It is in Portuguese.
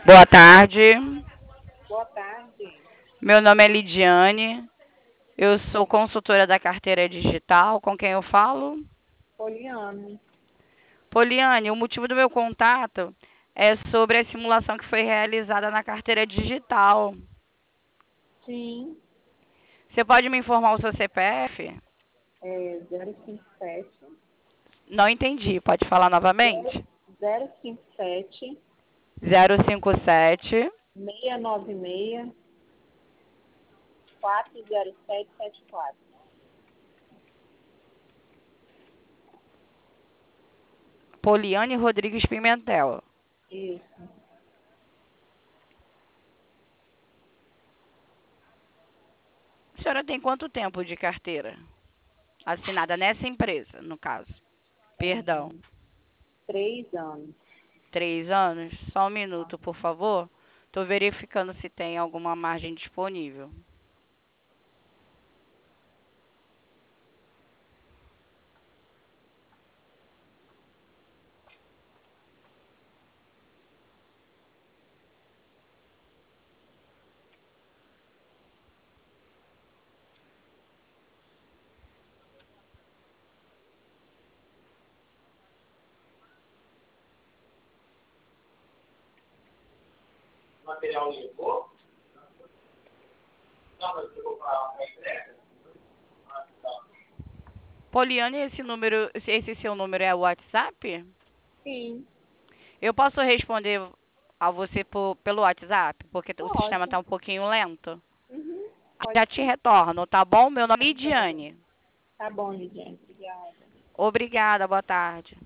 Boa tarde. Boa tarde. Meu nome é Lidiane. Eu sou consultora da carteira digital. Com quem eu falo? Poliane. Poliane, o motivo do meu contato é sobre a simulação que foi realizada na carteira digital. Sim, Você pode me informar o seu CPF? é 057 Não entendi. Pode falar novamente? 057 057 696 40774. Poliane Rodrigues Pimentel. Isso. A senhora tem quanto tempo de carteira? Assinada nessa empresa, no caso. É, Perdão. 3 anos. 3 anos? Só um minuto, por favor. Estou verificando se tem alguma margem disponível. Material limpou? Poliane, esse seu número é o WhatsApp? Sim, Eu posso responder a você pelo WhatsApp, porque o sistema pode. está um pouquinho lento. Uhum, Já pode te sim. retorno, tá bom? Meu nome Tá é bom. Lidiane. Tá bom, Lidiane. Obrigada. Obrigada, boa tarde.